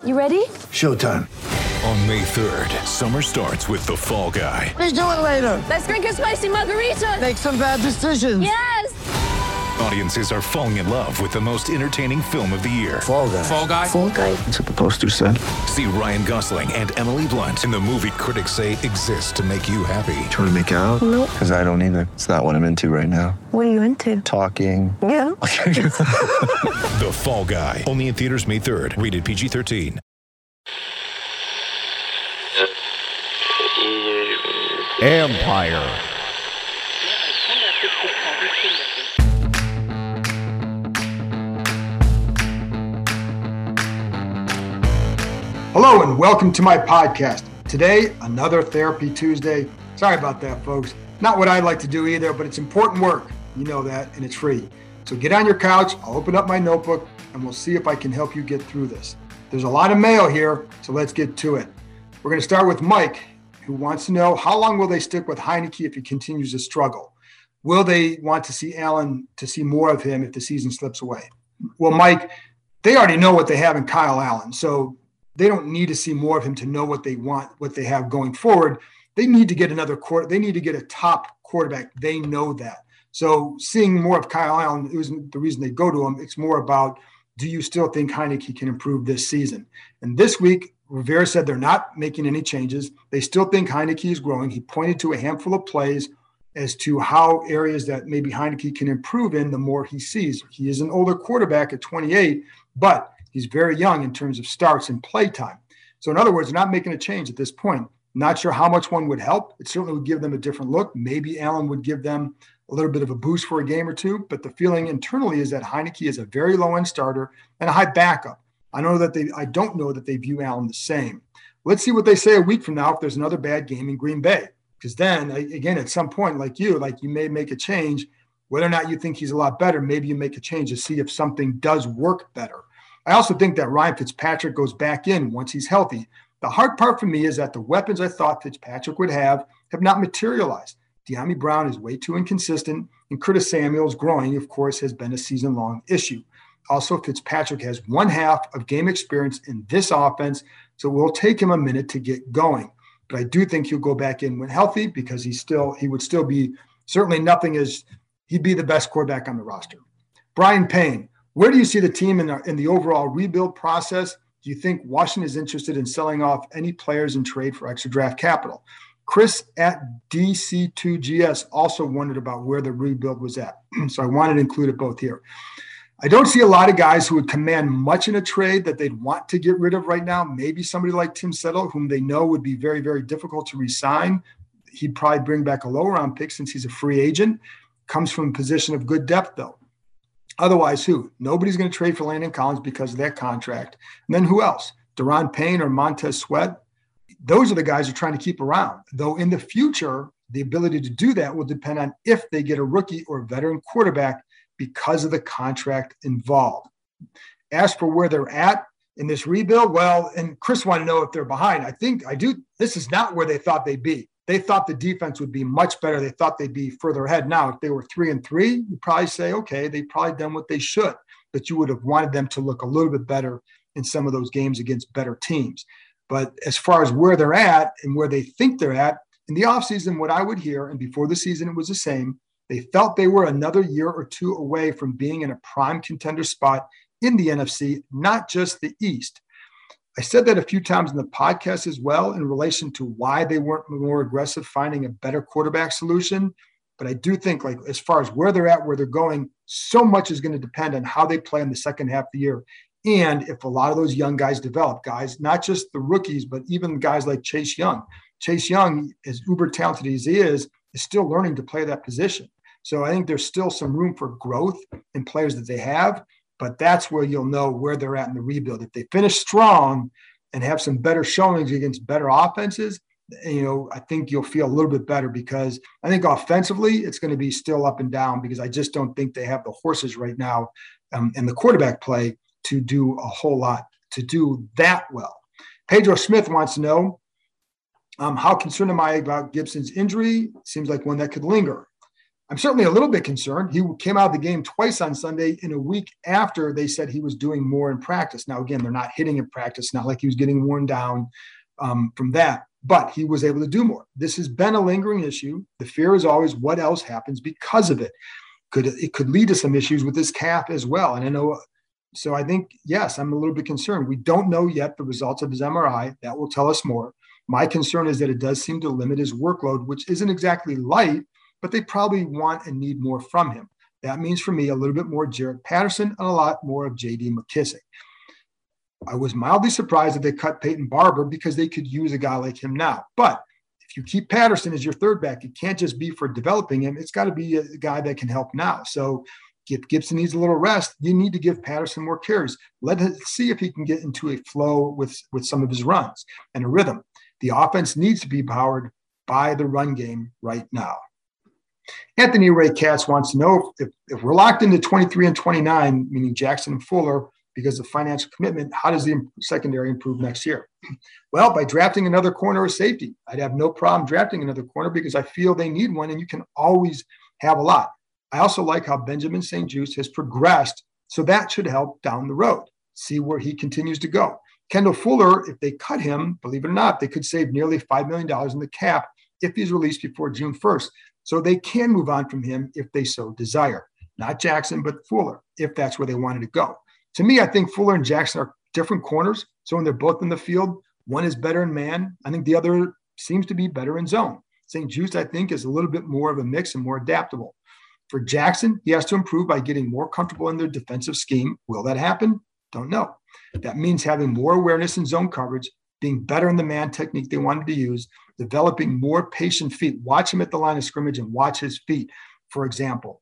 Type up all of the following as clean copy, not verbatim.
You ready? Showtime. On May 3rd, summer starts with The Fall Guy. Let's do it later. Let's drink a spicy margarita. Make some bad decisions. Yes! Audiences are falling in love with the most entertaining film of the year. Fall Guy. Fall Guy? Fall Guy. That's what the poster said. See Ryan Gosling and Emily Blunt in the movie critics say exists to make you happy. Trying to make it out? Nope. Because I don't either. It's not what I'm into right now. What are you into? Talking. Yeah. The Fall Guy. Only in theaters May 3rd. Rated PG-13. Empire. Hello and welcome to my podcast. Today, another Therapy Tuesday. Sorry about that, folks. Not what I'd like to do either, but it's important work. You know that, and it's free. So get on your couch, I'll open up my notebook, and we'll see if I can help you get through this. There's a lot of mail here, so let's get to it. We're going to start with Mike, who wants to know how long will they stick with Heinicke if he continues to struggle? Will they want to see Allen to see more of him if the season slips away? Well, Mike, they already know what they have in Kyle Allen, so they don't need to see more of him to know what they want, what they have going forward. They need to get another quarter. They need to get a top quarterback. They know that. So seeing more of Kyle Allen isn't the reason they go to him. It's more about, do you still think Heinicke can improve this season? And this week, Rivera said they're not making any changes. They still think Heinicke is growing. He pointed to a handful of plays as to how areas that maybe Heinicke can improve in the more he sees. He is an older quarterback at 28, but he's very young in terms of starts and play time. So in other words, they're not making a change at this point. Not sure how much one would help. It certainly would give them a different look. Maybe Allen would give them a little bit of a boost for a game or two, but the feeling internally is that Heinicke is a very low-end starter and a high backup. I don't know that they view Allen the same. Let's see what they say a week from now if there's another bad game in Green Bay. Because then, again, at some point, like you may make a change. Whether or not you think he's a lot better, maybe you make a change to see if something does work better. I also think that Ryan Fitzpatrick goes back in once he's healthy. The hard part for me is that the weapons I thought Fitzpatrick would have not materialized. De'Ami Brown is way too inconsistent, and Curtis Samuel's growing, of course, has been a season-long issue. Also, Fitzpatrick has one half of game experience in this offense, so it will take him a minute to get going. But I do think he'll go back in when healthy because he would still be certainly nothing as he'd be the best quarterback on the roster. Brian Payne, where do you see the team in the overall rebuild process? Do you think Washington is interested in selling off any players in trade for extra draft capital? Chris at DC2GS also wondered about where the rebuild was at. So I wanted to include it both here. I don't see a lot of guys who would command much in a trade that they'd want to get rid of right now. Maybe somebody like Tim Settle, whom they know would be very, very difficult to re-sign. He'd probably bring back a lower round pick since he's a free agent. Comes from a position of good depth, though. Otherwise, who? Nobody's going to trade for Landon Collins because of that contract. And then who else? Daron Payne or Montez Sweat? Those are the guys you're trying to keep around. Though in the future, the ability to do that will depend on if they get a rookie or veteran quarterback because of the contract involved. As for where they're at in this rebuild, well, and Chris wanted to know if they're behind. I do. This is not where they thought they'd be. They thought the defense would be much better. They thought they'd be further ahead. Now, if they were 3-3, you'd probably say, okay, they've probably done what they should, but you would have wanted them to look a little bit better in some of those games against better teams. But as far as where they're at and where they think they're at, in the offseason, what I would hear, and before the season it was the same, they felt they were another year or two away from being in a prime contender spot in the NFC, not just the East. I said that a few times in the podcast as well in relation to why they weren't more aggressive finding a better quarterback solution. But I do think, like, as far as where they're at, where they're going, so much is going to depend on how they play in the second half of the year. And if a lot of those young guys develop, guys, not just the rookies, but even guys like Chase Young. Chase Young, as uber talented as he is still learning to play that position. So I think there's still some room for growth in players that they have, but that's where you'll know where they're at in the rebuild. If they finish strong and have some better showings against better offenses, I think you'll feel a little bit better because I think offensively it's going to be still up and down because I just don't think they have the horses right now in the quarterback play to do a whole lot to do that well. Pedro Smith wants to know, how concerned am I about Gibson's injury? Seems like one that could linger. I'm certainly a little bit concerned. He came out of the game twice on Sunday in a week after they said he was doing more in practice. Now, again, they're not hitting in practice, not like he was getting worn down from that, but he was able to do more. This has been a lingering issue. The fear is always what else happens because of it. It could lead to some issues with his calf as well. And I know, so I think, yes, I'm a little bit concerned. We don't know yet the results of his MRI. That will tell us more. My concern is that it does seem to limit his workload, which isn't exactly light, but they probably want and need more from him. That means for me a little bit more Jaret Patterson and a lot more of J.D. McKissic. I was mildly surprised that they cut Peyton Barber because they could use a guy like him now. But if you keep Patterson as your third back, it can't just be for developing him. It's got to be a guy that can help now. So if Gibson needs a little rest, you need to give Patterson more carries. Let's see if he can get into a flow with some of his runs and a rhythm. The offense needs to be powered by the run game right now. Anthony Ray Katz wants to know if we're locked into 23 and 29, meaning Jackson and Fuller, because of financial commitment, how does the secondary improve next year? Well, by drafting another corner or safety. I'd have no problem drafting another corner because I feel they need one, and you can always have a lot. I also like how Benjamin St-Juste has progressed, so that should help down the road. See where he continues to go. Kendall Fuller, if they cut him, believe it or not, they could save nearly $5 million in the cap if he's released before June 1st. So they can move on from him if they so desire. Not Jackson, but Fuller, if that's where they wanted to go. To me, I think Fuller and Jackson are different corners. So when they're both in the field, one is better in man. I think the other seems to be better in zone. St-Juste, I think, is a little bit more of a mix and more adaptable. For Jackson, he has to improve by getting more comfortable in their defensive scheme. Will that happen? Don't know. That means having more awareness in zone coverage, being better in the man technique they wanted to use, developing more patient feet. Watch him at the line of scrimmage and watch his feet. For example,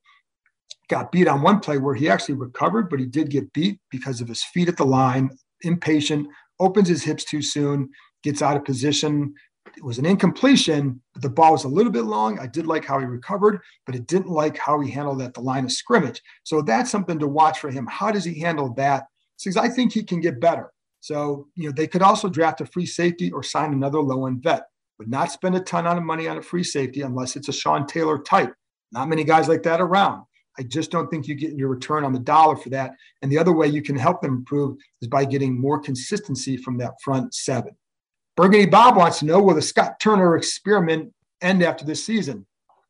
got beat on one play where he actually recovered, but he did get beat because of his feet at the line, impatient, opens his hips too soon, gets out of position. It was an incompletion, but the ball was a little bit long. I did like how he recovered, but it didn't like how he handled at the line of scrimmage. So that's something to watch for him. How does he handle that? Because I think he can get better. So, they could also draft a free safety or sign another low-end vet. Would not spend a ton of money on a free safety unless it's a Sean Taylor type. Not many guys like that around. I just don't think you get your return on the dollar for that. And the other way you can help them improve is by getting more consistency from that front seven. Burgundy Bob wants to know, will the Scott Turner experiment end after this season?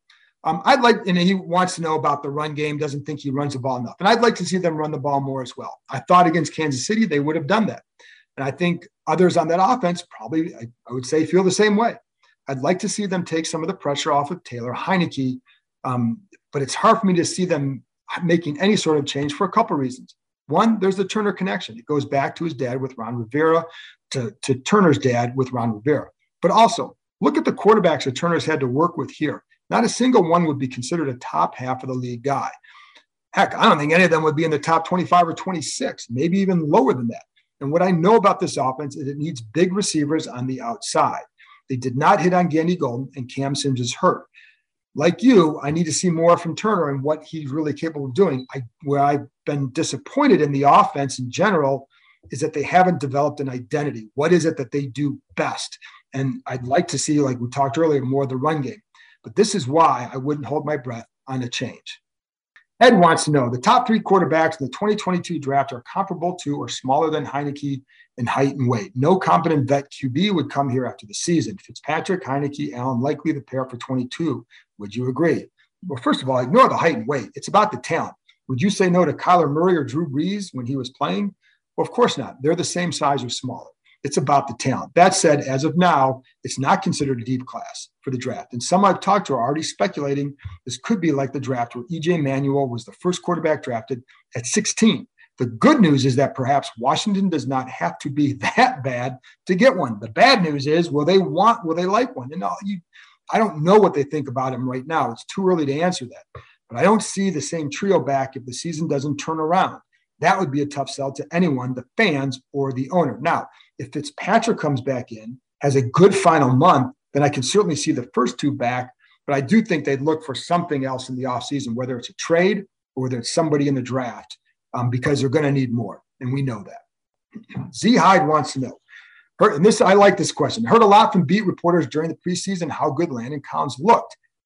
And he wants to know about the run game, doesn't think he runs the ball enough. And I'd like to see them run the ball more as well. I thought against Kansas City, they would have done that. And I think others on that offense probably, I would say, feel the same way. I'd like to see them take some of the pressure off of Taylor Heinicke, but it's hard for me to see them making any sort of change for a couple of reasons. One, there's the Turner connection. It goes back to his dad with Ron Rivera, to Turner's dad with Ron Rivera. But also, look at the quarterbacks that Turner's had to work with here. Not a single one would be considered a top half of the league guy. Heck, I don't think any of them would be in the top 25 or 26, maybe even lower than that. And what I know about this offense is it needs big receivers on the outside. They did not hit on Gandy Golden, and Cam Sims is hurt. Like you, I need to see more from Turner and what he's really capable of doing. Where I've been disappointed in the offense in general is that they haven't developed an identity. What is it that they do best? And I'd like to see, like we talked earlier, more of the run game. But this is why I wouldn't hold my breath on a change. Ed wants to know, the top three quarterbacks in the 2022 draft are comparable to or smaller than Heinicke in height and weight. No competent vet QB would come here after the season. Fitzpatrick, Heinicke, Allen, likely the pair for 22. Would you agree? Well, first of all, ignore the height and weight. It's about the talent. Would you say no to Kyler Murray or Drew Brees when he was playing? Well, of course not. They're the same size or smaller. It's about the talent. That said, as of now, it's not considered a deep class for the draft. And some I've talked to are already speculating this could be like the draft where E.J. Manuel was the first quarterback drafted at 16. The good news is that perhaps Washington does not have to be that bad to get one. The bad news is, will they like one? And I don't know what they think about him right now. It's too early to answer that. But I don't see the same trio back if the season doesn't turn around. That would be a tough sell to anyone, the fans or the owner. Now, if Fitzpatrick comes back in, has a good final month, then I can certainly see the first two back. But I do think they'd look for something else in the offseason, whether it's a trade or whether it's somebody in the draft, because they're going to need more. And we know that. Z Hyde wants to know. I like this question. Heard a lot from beat reporters during the preseason how good Landon Collins looked.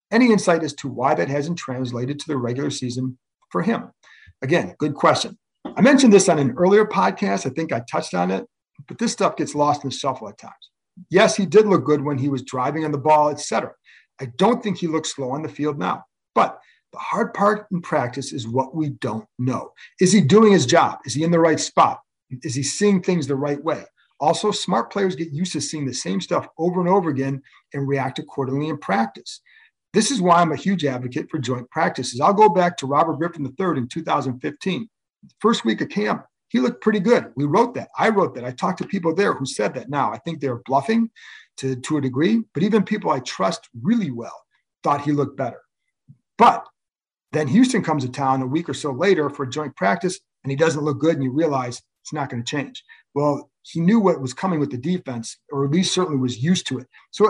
Any insight as to why that hasn't translated to the regular season for him? Again, good question. I mentioned this on an earlier podcast. I think I touched on it, but this stuff gets lost in the shuffle at times. Yes, he did look good when he was driving on the ball, etc. I don't think he looks slow on the field now, but the hard part in practice is what we don't know. Is he doing his job? Is he in the right spot? Is he seeing things the right way? Also, smart players get used to seeing the same stuff over and over again and react accordingly in practice. This is why I'm a huge advocate for joint practices. I'll go back to Robert Griffin III in 2015. First week of camp, he looked pretty good. We wrote that. I wrote that. I talked to people there who said that. Now, I think they're bluffing to a degree, but even people I trust really well thought he looked better. But then Houston comes to town a week or so later for a joint practice, and he doesn't look good, and you realize it's not going to change. Well, he knew what was coming with the defense, or at least certainly was used to it. So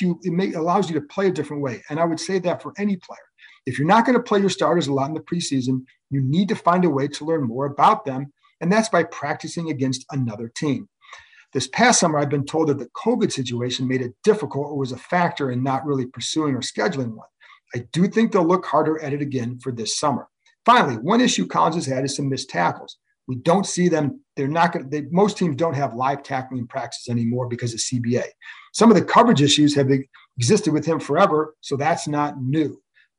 it allows you to play a different way. And I would say that for any player. If you're not going to play your starters a lot in the preseason, you need to find a way to learn more about them. And that's by practicing against another team. This past summer, I've been told that the COVID situation made it difficult or was a factor in not really pursuing or scheduling one. I do think they'll look harder at it again for this summer. Finally, one issue Collins has had is some missed tackles. We don't see them. Most teams don't have live tackling practices anymore because of CBA. Some of the coverage issues have existed with him forever, so that's not new.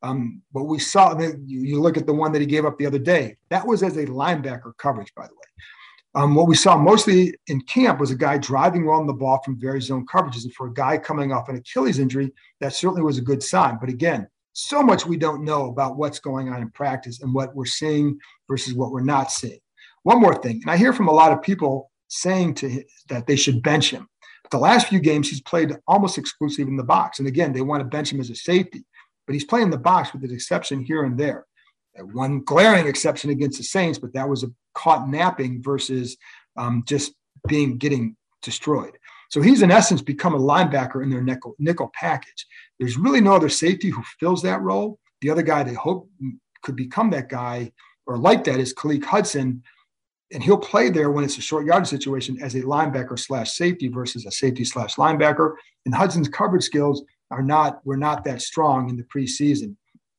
But we saw, you look at the one that he gave up the other day, that was as a linebacker coverage, by the way. What we saw mostly in camp was a guy driving well on the ball from various zone coverages. And for a guy coming off an Achilles injury, that certainly was a good sign. But again, so much we don't know about what's going on in practice and what we're seeing versus what we're not seeing. One more thing, and I hear from a lot of people saying that they should bench him. But the last few games, he's played almost exclusively in the box. And again, they want to bench him as a safety. But he's playing the box with an exception here and there. One glaring exception against the Saints, but that was a caught napping versus just getting destroyed. So he's in essence become a linebacker in their nickel package. There's really no other safety who fills that role. The other guy they hope could become that guy or like that is Khaleke Hudson, and he'll play there when it's a short yardage situation as a linebacker / safety versus a safety / linebacker. And Hudson's coverage skills were not that strong in the preseason.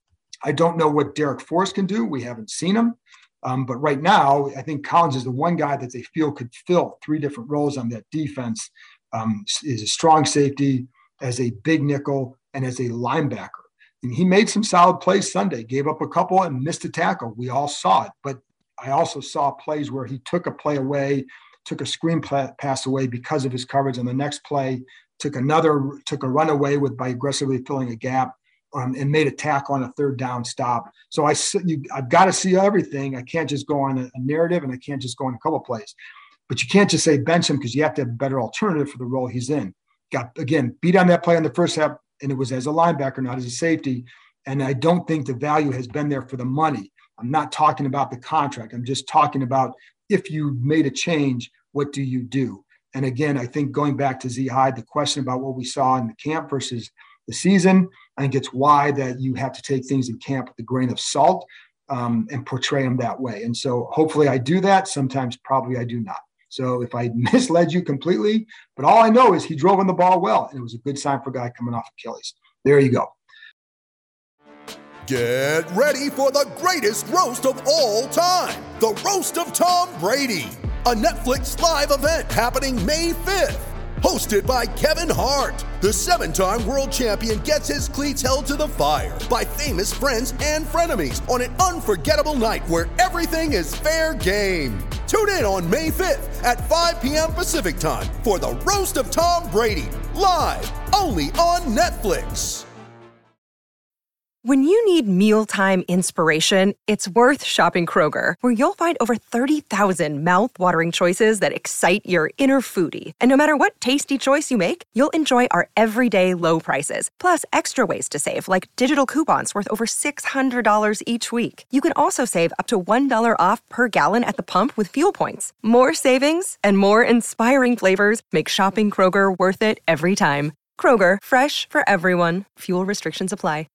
I don't know what Derek Forrest can do. We haven't seen him. But right now, I think Collins is the one guy that they feel could fill three different roles on that defense, is a strong safety, as a big nickel, and as a linebacker. And he made some solid plays Sunday, gave up a couple and missed a tackle. We all saw it. But I also saw plays where he took a play away, took a screen pass away because of his coverage. On the next play, took a run away by aggressively filling a gap, and made a tackle on a third down stop. So I've got to see everything. I can't just go on a narrative, and I can't just go on a couple plays. But you can't just say bench him because you have to have a better alternative for the role he's in. Got, again, beat on that play in the first half, and it was as a linebacker, not as a safety. And I don't think the value has been there for the money. I'm not talking about the contract. I'm just talking about if you made a change, what do you do? And again, I think going back to Z Hyde, the question about what we saw in the camp versus the season, I think it's why that you have to take things in camp with a grain of salt and portray them that way. And so hopefully I do that. Sometimes probably I do not. So if I misled you completely, but all I know is he drove on the ball well, and it was a good sign for a guy coming off Achilles. There you go. Get ready for the greatest roast of all time, the Roast of Tom Brady, a Netflix live event happening May 5th. Hosted by Kevin Hart, the 7-time world champion gets his cleats held to the fire by famous friends and frenemies on an unforgettable night where everything is fair game. Tune in on May 5th at 5 p.m. Pacific time for the Roast of Tom Brady, live only on Netflix. When you need mealtime inspiration, it's worth shopping Kroger, where you'll find over 30,000 mouth-watering choices that excite your inner foodie. And no matter what tasty choice you make, you'll enjoy our everyday low prices, plus extra ways to save, like digital coupons worth over $600 each week. You can also save up to $1 off per gallon at the pump with fuel points. More savings and more inspiring flavors make shopping Kroger worth it every time. Kroger, fresh for everyone. Fuel restrictions apply.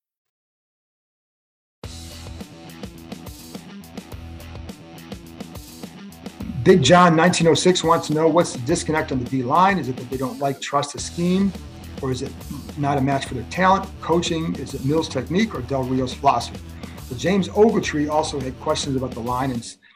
Big John 1906 wants to know what's the disconnect on the D-line. Is it that they don't trust the scheme? or is it not a match for their talent, coaching? Is it Mills' technique or Del Rio's philosophy? But James Ogletree also had questions about the line,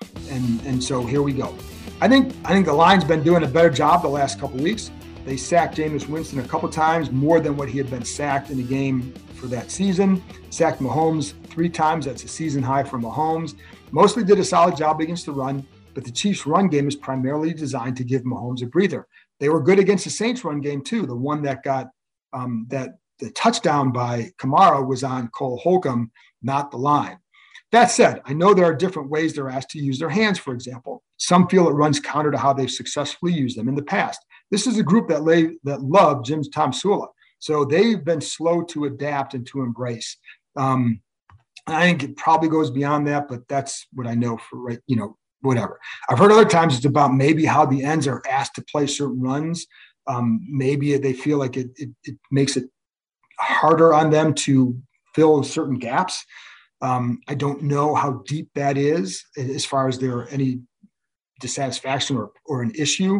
and so here we go. I think the line's been doing a better job the last couple weeks. They sacked Jameis Winston a couple times, more than what he had been sacked in the game for that season. Sacked Mahomes 3 times. That's a season high for Mahomes. Mostly did a solid job against the run, but the Chiefs' run game is primarily designed to give Mahomes a breather. They were good against the Saints' run game too. The one that got the touchdown by Kamara was on Cole Holcomb, not the line. That said, I know there are different ways they're asked to use their hands, for example. Some feel it runs counter to how they've successfully used them in the past. This is a group that love Jim Tomsula. So they've been slow to adapt and to embrace. I think it probably goes beyond that, but that's what I know for right, whatever. I've heard other times it's about maybe how the ends are asked to play certain runs. Maybe they feel like it makes it harder on them to fill certain gaps. I don't know how deep that is as far as there any dissatisfaction or an issue.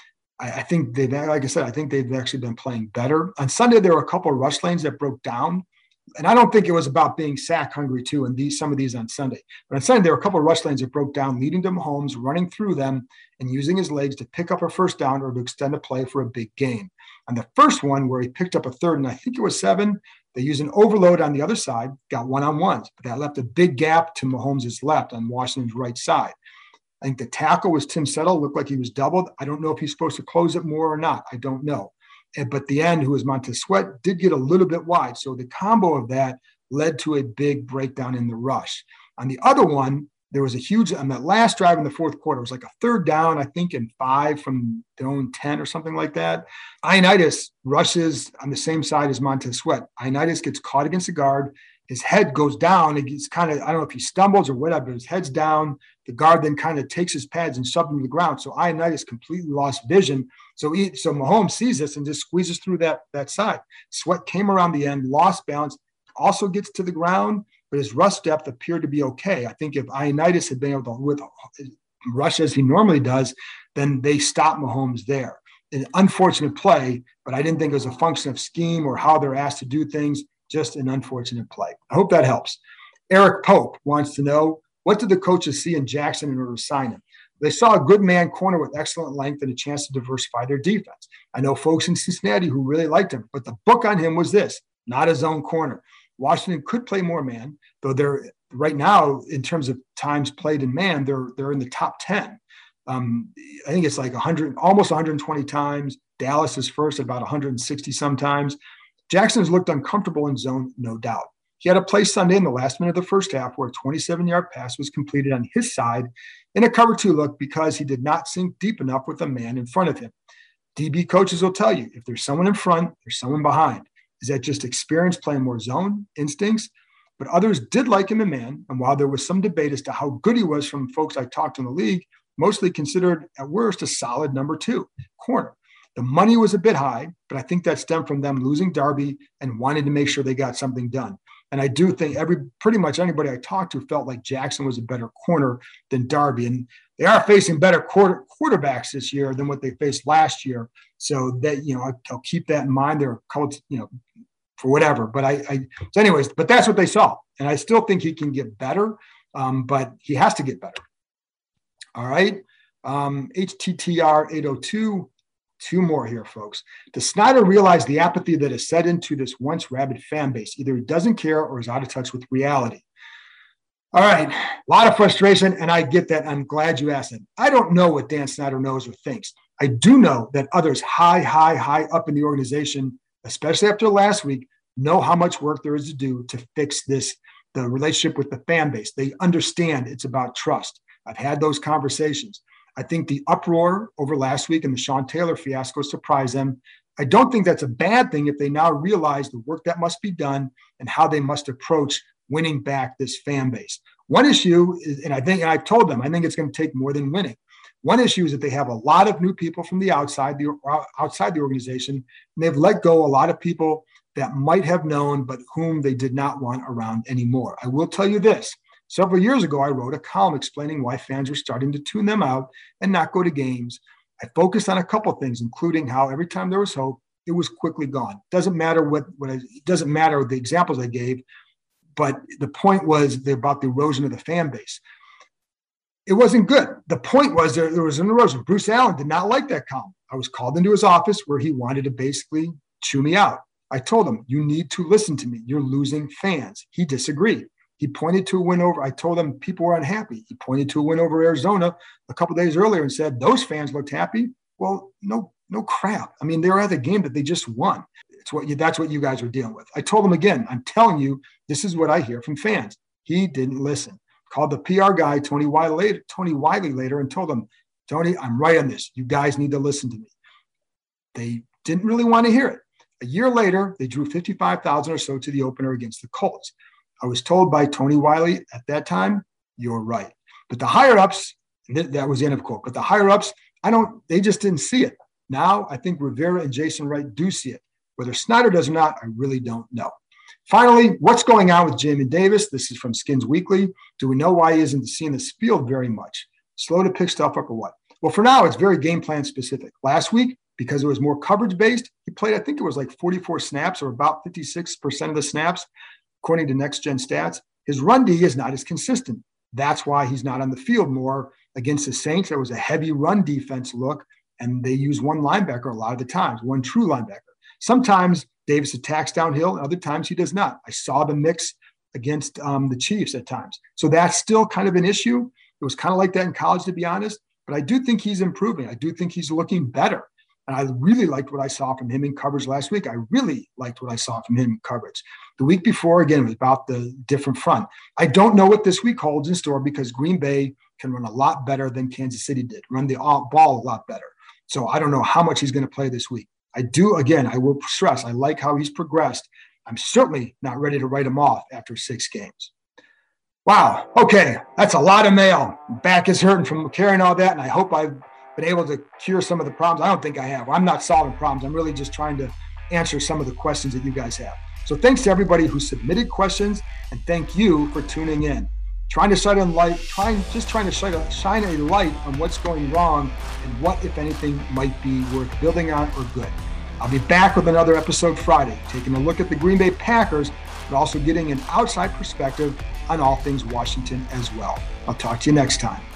I think like I said, I think they've actually been playing better. On Sunday, there were a couple of rush lanes that broke down. And I don't think it was about being sack hungry too. And some of these on Sunday, but on Sunday, there were a couple of rush lanes that broke down, leading to Mahomes running through them and using his legs to pick up a first down or to extend a play for a big gain. On the first one where he picked up a third, and I think it was 7, they used an overload on the other side, got one-on-ones, but that left a big gap to Mahomes' left on Washington's right side. I think the tackle was Tim Settle, looked like he was doubled. I don't know if he's supposed to close it more or not. I don't know. But the end, who was Montez Sweat, did get a little bit wide. So the combo of that led to a big breakdown in the rush. On the other one, there was a huge, on that last drive in the fourth quarter, it was like a third down, I think, and 5 from their own 10 or something like that. Ioannidis rushes on the same side as Montez Sweat. Ioannidis gets caught against the guard. His head goes down. It's kind of, I don't know if he stumbles or whatever, but his head's down. The guard then kind of takes his pads and shoves him to the ground. So Ioannidis completely lost vision. So Mahomes sees this and just squeezes through that side. Sweat came around the end, lost balance, also gets to the ground, but his rush depth appeared to be okay. I think if Ioannidis had been able to rush as he normally does, then they stop Mahomes there. An unfortunate play, but I didn't think it was a function of scheme or how they're asked to do things. Just an unfortunate play. I hope that helps. Eric Pope wants to know, what did the coaches see in Jackson in order to sign him? They saw a good man corner with excellent length and a chance to diversify their defense. I know folks in Cincinnati who really liked him, but the book on him was this, not a zone corner. Washington could play more man, though they're right now, in terms of times played in man, they're in the top 10. I think it's like almost 120 times. Dallas is first at about 160 sometimes. Jackson's looked uncomfortable in zone, no doubt. He had a play Sunday in the last minute of the first half where a 27-yard pass was completed on his side in a cover 2 look because he did not sink deep enough with a man in front of him. DB coaches will tell you, if there's someone in front, there's someone behind. Is that just experience playing more zone, instincts? But others did like him in man, and while there was some debate as to how good he was from folks I talked to in the league, mostly considered at worst a solid number 2 corner. The money was a bit high, but I think that stemmed from them losing Darby and wanting to make sure they got something done. And I do think pretty much anybody I talked to felt like Jackson was a better corner than Darby. And they are facing better quarterbacks this year than what they faced last year. So that, I'll keep that in mind. They're called, for whatever. But so anyways, but that's what they saw. And I still think he can get better, but he has to get better. All right. HTTR 802. 2 more here, folks. Does Snyder realize the apathy that has set into this once rabid fan base? Either he doesn't care or is out of touch with reality. All right. A lot of frustration, and I get that. I'm glad you asked it. I don't know what Dan Snyder knows or thinks. I do know that others high up in the organization, especially after last week, know how much work there is to do to fix the relationship with the fan base. They understand it's about trust. I've had those conversations. I think the uproar over last week and the Sean Taylor fiasco surprised them. I don't think that's a bad thing if they now realize the work that must be done and how they must approach winning back this fan base. One issue is, and I've told them, I think it's going to take more than winning. One issue is that they have a lot of new people from the outside the organization, and they've let go a lot of people that might have known, but whom they did not want around anymore. I will tell you this. Several years ago, I wrote a column explaining why fans were starting to tune them out and not go to games. I focused on a couple of things, including how every time there was hope, it was quickly gone. Doesn't matter it doesn't matter the examples I gave, but the point was about the erosion of the fan base. It wasn't good. The point was there was an erosion. Bruce Allen did not like that column. I was called into his office where he wanted to basically chew me out. I told him, you need to listen to me. You're losing fans. He disagreed. He pointed to a win over. I told him people were unhappy. He pointed to a win over Arizona a couple of days earlier and said, those fans looked happy. Well, no crap. I mean, they were at the game that they just won. That's what you guys are dealing with. I told him again, I'm telling you, this is what I hear from fans. He didn't listen. Called the PR guy, Tony Wiley later and told him, Tony, I'm right on this. You guys need to listen to me. They didn't really want to hear it. A year later, they drew 55,000 or so to the opener against the Colts. I was told by Tony Wiley at that time, you're right. But the higher-ups, that was the end of quote, but the higher-ups, they just didn't see it. Now, I think Rivera and Jason Wright do see it. Whether Snyder does or not, I really don't know. Finally, what's going on with Jamin Davis? This is from Skins Weekly. Do we know why he isn't seeing this field very much? Slow to pick stuff up or what? Well, for now, it's very game plan specific. Last week, because it was more coverage based, he played, I think it was like 44 snaps or about 56% of the snaps, according to Next Gen Stats. His run D is not as consistent. That's why he's not on the field more. Against the Saints, there was a heavy run defense look, and they use one linebacker a lot of the times, one true linebacker. Sometimes Davis attacks downhill, and other times he does not. I saw the mix against the Chiefs at times. So that's still kind of an issue. It was kind of like that in college, to be honest. But I do think he's improving. I do think he's looking better. And I really liked what I saw from him in coverage last week. I really liked what I saw from him in coverage. The week before, again, it was about the different front. I don't know what this week holds in store because Green Bay can run a lot better than Kansas City did, run the ball a lot better. So I don't know how much he's going to play this week. I will stress, I like how he's progressed. I'm certainly not ready to write him off after 6 games. Wow. Okay. That's a lot of mail. Back is hurting from carrying all that. And I hope I've been able to cure some of the problems. I don't think I have. I'm not solving problems. I'm really just trying to answer some of the questions that you guys have. So thanks to everybody who submitted questions, and thank you for tuning in. Trying to shine a light on what's going wrong and what, if anything, might be worth building on or good. I'll be back with another episode Friday, taking a look at the Green Bay Packers, but also getting an outside perspective on all things Washington as well. I'll talk to you next time.